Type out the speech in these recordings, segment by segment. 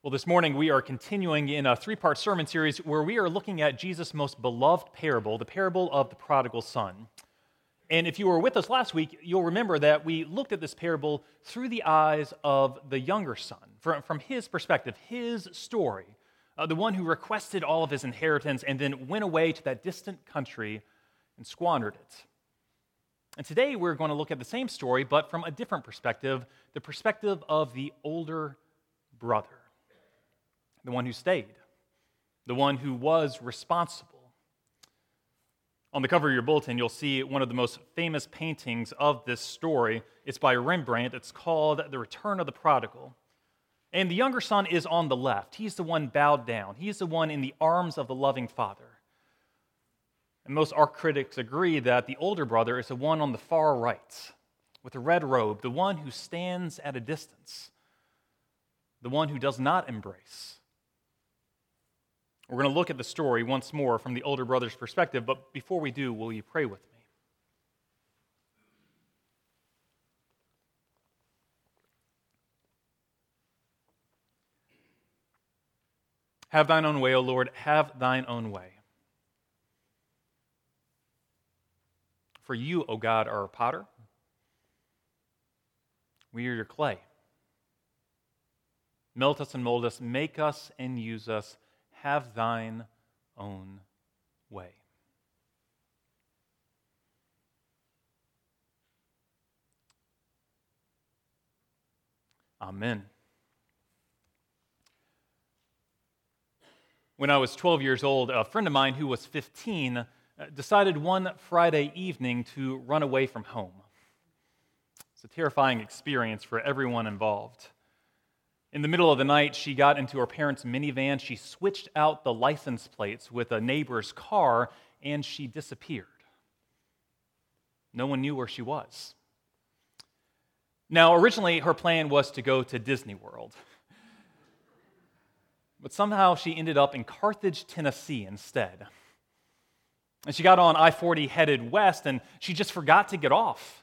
Well, this morning we are continuing in a three-part sermon series where we are looking at Jesus' most beloved parable, the parable of the prodigal son. And if you were with us last week, you'll remember that we looked at this parable through the eyes of the younger son, from his perspective, his story, the one who requested all of his inheritance and then went away to that distant country and squandered it. And today we're going to look at the same story, but from a different perspective, the perspective of the older brother. The one who stayed, the one who was responsible. On the cover of your bulletin, you'll see one of the most famous paintings of this story. It's by Rembrandt. It's called The Return of the Prodigal. And the younger son is on the left. He's the one bowed down. He's the one in the arms of the loving father. And most art critics agree that the older brother is the one on the far right, with a red robe, the one who stands at a distance, the one who does not embrace. We're going to look at the story once more from the older brother's perspective, but before we do, will you pray with me? Have thine own way, O Lord, have thine own way. For you, O God, are a potter. We are your clay. Melt us and mold us, make us and use us. Have thine own way. Amen. When I was 12 years old, a friend of mine who was 15 decided one Friday evening to run away from home. It's a terrifying experience for everyone involved. In the middle of the night, she got into her parents' minivan, she switched out the license plates with a neighbor's car, and she disappeared. No one knew where she was. Now, originally, her plan was to go to Disney World. But somehow she ended up in Carthage, Tennessee instead. And she got on I-40 headed west, and she just forgot to get off.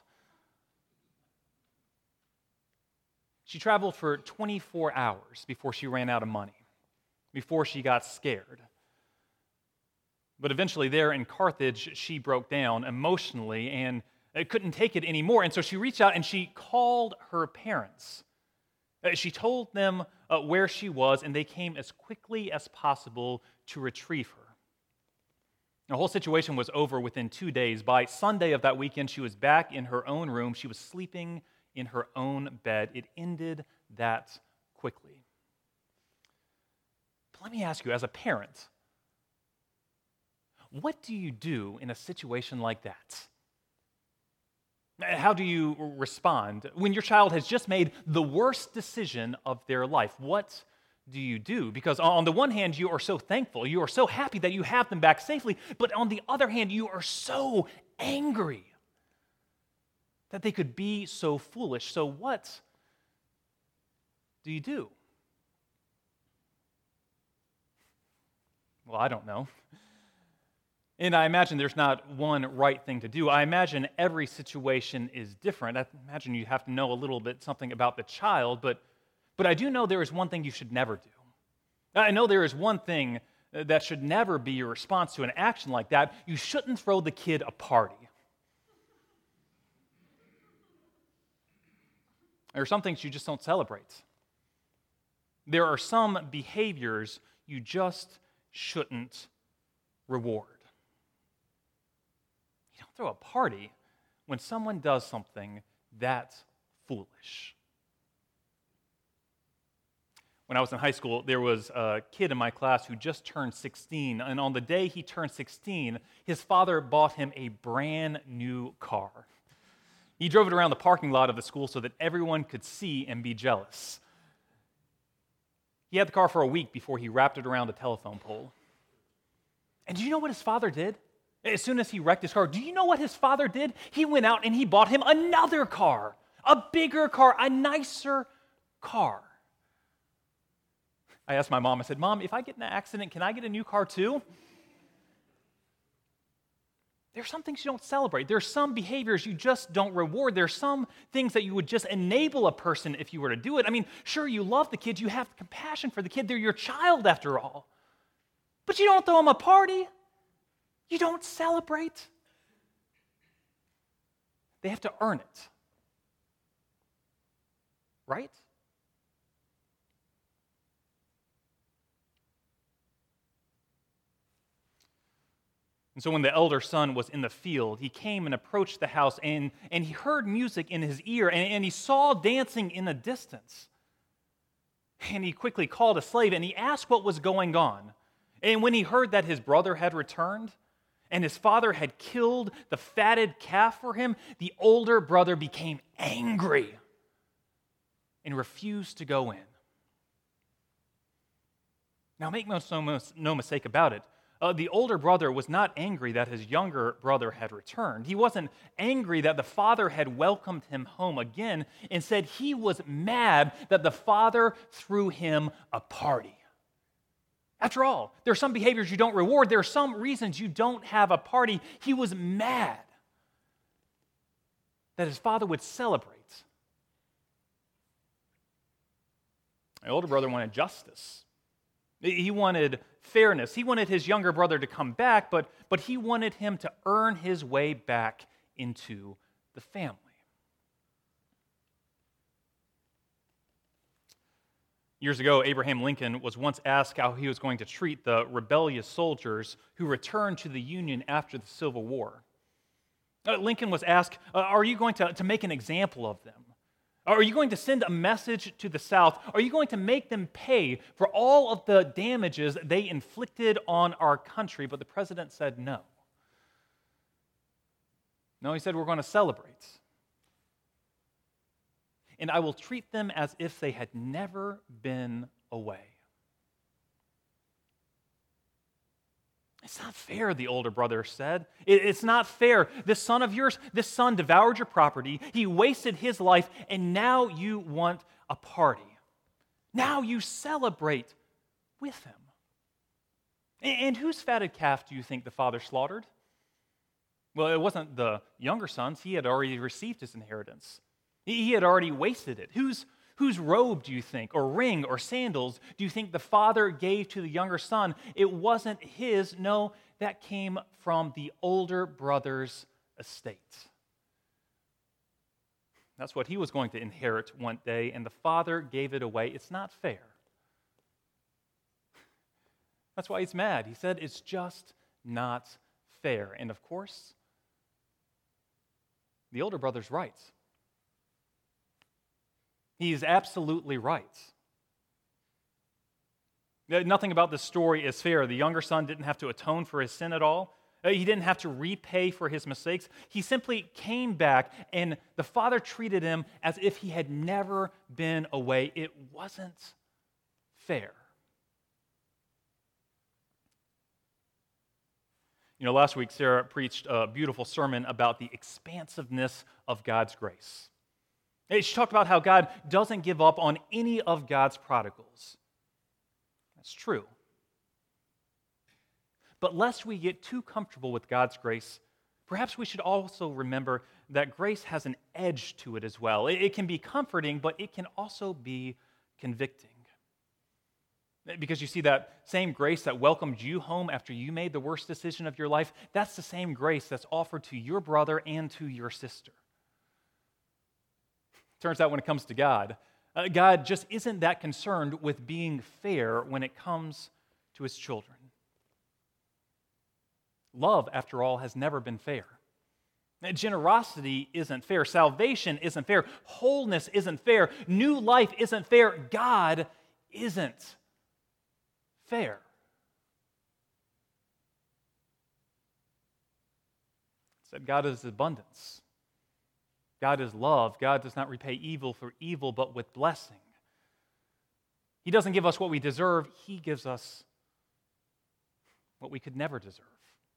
She traveled for 24 hours before she ran out of money, before she got scared. But eventually there in Carthage, she broke down emotionally and couldn't take it anymore. And so she reached out and she called her parents. She told them where she was, and they came as quickly as possible to retrieve her. The whole situation was over within 2 days. By Sunday of that weekend, she was back in her own room. She was sleeping in her own bed. It ended that quickly. But let me ask you, as a parent, what do you do in a situation like that? How do you respond when your child has just made the worst decision of their life? What do you do? Because on the one hand, you are so thankful, you are so happy that you have them back safely, but on the other hand, you are so angry that they could be so foolish. So what do you do? Well, I don't know. And I imagine there's not one right thing to do. I imagine every situation is different. I imagine you have to know a little bit something about the child, but I do know there is one thing you should never do. I know there is one thing that should never be your response to an action like that. You shouldn't throw the kid a party. There are some things you just don't celebrate. There are some behaviors you just shouldn't reward. You don't throw a party when someone does something that foolish. When I was in high school, there was a kid in my class who just turned 16, and on the day he turned 16, his father bought him a brand new car. He drove it around the parking lot of the school so that everyone could see and be jealous. He had the car for a week before he wrapped it around a telephone pole. And do you know what his father did? As soon as he wrecked his car, do you know what his father did? He went out and he bought him another car, a bigger car, a nicer car. I asked my mom, I said, "Mom, if I get in an accident, can I get a new car too?" There's some things you don't celebrate. There's some behaviors you just don't reward. There's some things that you would just enable a person if you were to do it. I mean, sure, you love the kids. You have compassion for the kid. They're your child after all. But you don't throw them a party. You don't celebrate. They have to earn it. Right? And so when the elder son was in the field, he came and approached the house, and he heard music in his ear, and he saw dancing in the distance. And he quickly called a slave, and he asked what was going on. And when he heard that his brother had returned, and his father had killed the fatted calf for him, the older brother became angry and refused to go in. Now make no mistake about it. The older brother was not angry that his younger brother had returned. He wasn't angry that the father had welcomed him home again. Instead, he was mad that the father threw him a party. After all, there are some behaviors you don't reward. There are some reasons you don't have a party. He was mad that his father would celebrate. The older brother wanted justice. He wanted fairness. He wanted his younger brother to come back, but he wanted him to earn his way back into the family. Years ago, Abraham Lincoln was once asked how he was going to treat the rebellious soldiers who returned to the Union after the Civil War. Lincoln was asked, are you going to make an example of them? Are you going to send a message to the South? Are you going to make them pay for all of the damages they inflicted on our country? But the president said no. No, he said, we're going to celebrate. And I will treat them as if they had never been away. It's not fair, the older brother said. It's not fair. This son of yours, this son devoured your property. He wasted his life, and now you want a party. Now you celebrate with him. And whose fatted calf do you think the father slaughtered? Well, it wasn't the younger son's. He had already received his inheritance. He had already wasted it. Whose robe do you think, or ring, or sandals do you think the father gave to the younger son? It wasn't his. No, that came from the older brother's estate. That's what he was going to inherit one day, and the father gave it away. It's not fair. That's why he's mad. He said, it's just not fair. And of course, the older brother's right. He's absolutely right. Nothing about this story is fair. The younger son didn't have to atone for his sin at all. He didn't have to repay for his mistakes. He simply came back, and the father treated him as if he had never been away. It wasn't fair. Last week, Sarah preached a beautiful sermon about the expansiveness of God's grace. She talked about how God doesn't give up on any of God's prodigals. That's true. But lest we get too comfortable with God's grace, perhaps we should also remember that grace has an edge to it as well. It can be comforting, but it can also be convicting. Because you see, that same grace that welcomed you home after you made the worst decision of your life, that's the same grace that's offered to your brother and to your sister. Turns out when it comes to God, God just isn't that concerned with being fair when it comes to his children. Love, after all, has never been fair. Generosity isn't fair. Salvation isn't fair. Wholeness isn't fair. New life isn't fair. God isn't fair. It said God is abundance. God is love. God does not repay evil for evil, but with blessing. He doesn't give us what we deserve. He gives us what we could never deserve.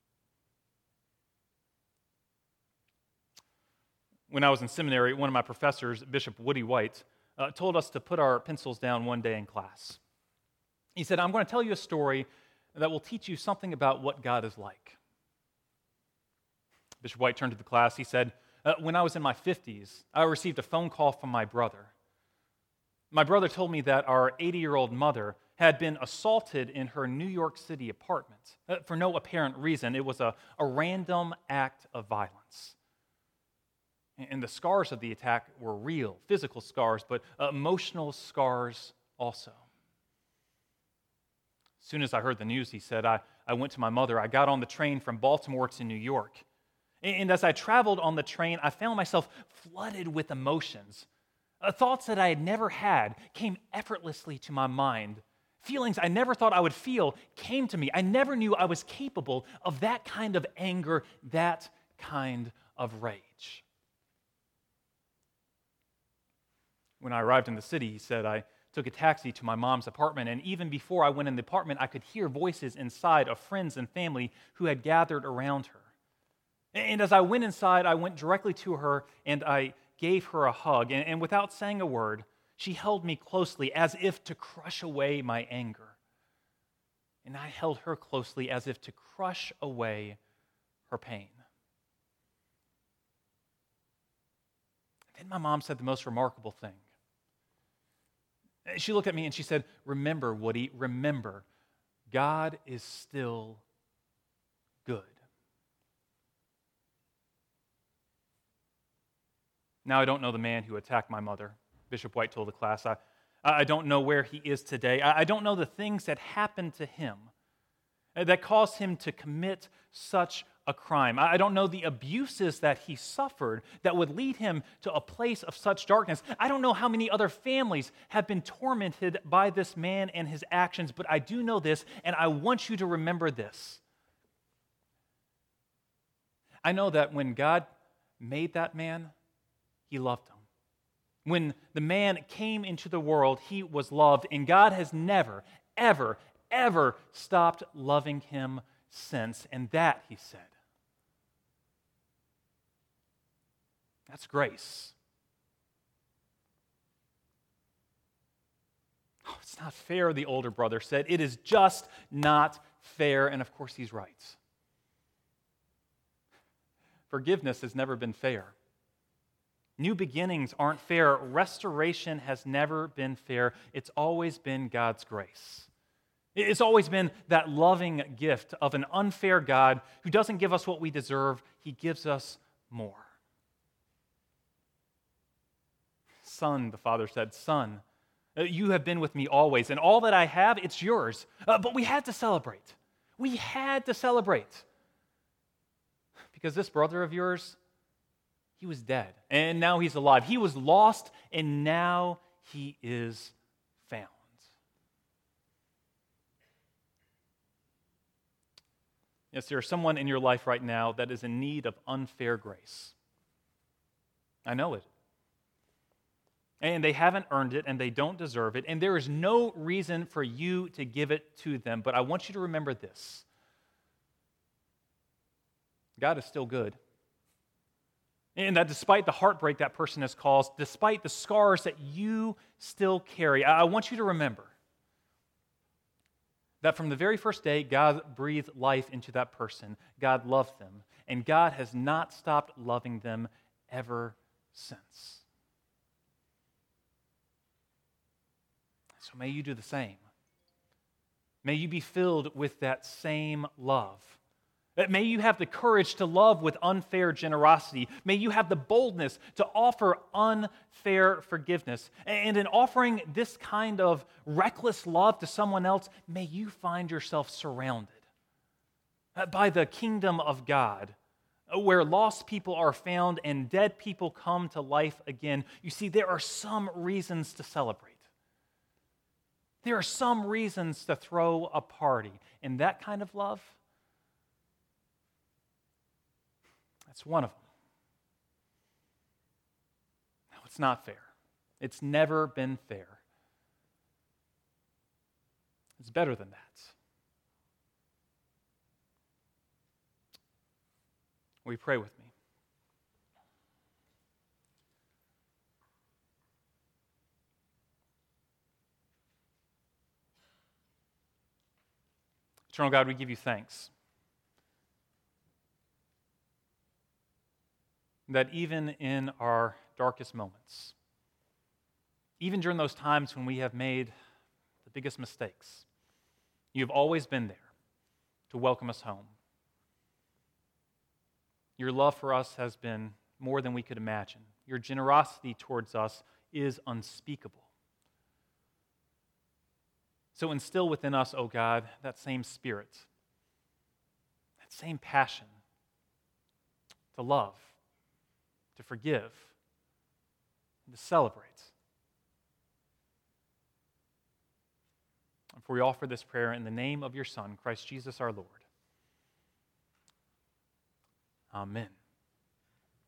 When I was in seminary, one of my professors, Bishop Woody White, told us to put our pencils down one day in class. He said, I'm going to tell you a story that will teach you something about what God is like. Bishop White turned to the class. He said, when I was in my 50s, I received a phone call from my brother. My brother told me that our 80-year-old mother had been assaulted in her New York City apartment for no apparent reason. It was a random act of violence. And the scars of the attack were real, physical scars, but emotional scars also. As soon as I heard the news, he said, I went to my mother. I got on the train from Baltimore to New York. And as I traveled on the train, I found myself flooded with emotions. Thoughts that I had never had came effortlessly to my mind. Feelings I never thought I would feel came to me. I never knew I was capable of that kind of anger, that kind of rage. When I arrived in the city, he said, I took a taxi to my mom's apartment, and even before I went in the apartment, I could hear voices inside of friends and family who had gathered around her. And as I went inside, I went directly to her, and I gave her a hug, and without saying a word, she held me closely as if to crush away my anger. And I held her closely as if to crush away her pain. Then my mom said the most remarkable thing. She looked at me and she said, "Remember, Woody, remember, God is still good." Now, I don't know the man who attacked my mother, Bishop White told the class. I don't know where he is today. I don't know the things that happened to him that caused him to commit such a crime. I don't know the abuses that he suffered that would lead him to a place of such darkness. I don't know how many other families have been tormented by this man and his actions, but I do know this, and I want you to remember this. I know that when God made that man, he loved him. When the man came into the world, he was loved, and God has never, ever, ever stopped loving him since. And that, he said, that's grace. Oh, it's not fair, the older brother said. It is just not fair. And of course, he's right. Forgiveness has never been fair. New beginnings aren't fair. Restoration has never been fair. It's always been God's grace. It's always been that loving gift of an unfair God who doesn't give us what we deserve. He gives us more. Son, the father said, "Son, you have been with me always, and all that I have, it's yours." But we had to celebrate. We had to celebrate. Because this brother of yours, he was dead, and now he's alive. He was lost, and now he is found. Yes, there is someone in your life right now that is in need of unfair grace. I know it. And they haven't earned it, and they don't deserve it, and there is no reason for you to give it to them. But I want you to remember this. God is still good. And that despite the heartbreak that person has caused, despite the scars that you still carry, I want you to remember that from the very first day, God breathed life into that person. God loved them, and God has not stopped loving them ever since. So may you do the same. May you be filled with that same love. May you have the courage to love with unfair generosity. May you have the boldness to offer unfair forgiveness. And in offering this kind of reckless love to someone else, may you find yourself surrounded by the kingdom of God, where lost people are found and dead people come to life again. You see, there are some reasons to celebrate. There are some reasons to throw a party. And that kind of love, that's one of them. No, it's not fair. It's never been fair. It's better than that. Will you pray with me? Eternal God, we give you thanks. that even in our darkest moments, even during those times when we have made the biggest mistakes, you've always been there to welcome us home. Your love for us has been more than we could imagine. Your generosity towards us is unspeakable. So instill within us, O God, that same spirit, that same passion to love, to forgive, and to celebrate. And for we offer this prayer in the name of your Son, Christ Jesus our Lord. Amen.